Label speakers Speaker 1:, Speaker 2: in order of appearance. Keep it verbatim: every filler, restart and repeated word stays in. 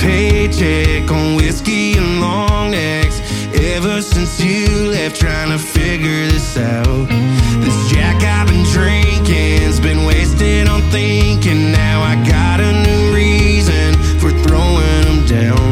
Speaker 1: paycheck on whiskey and long necks. Ever since you left, trying to figure this out. This Jack I've been drinking's been wasted on thinking. Now I got a new reason for throwing them down.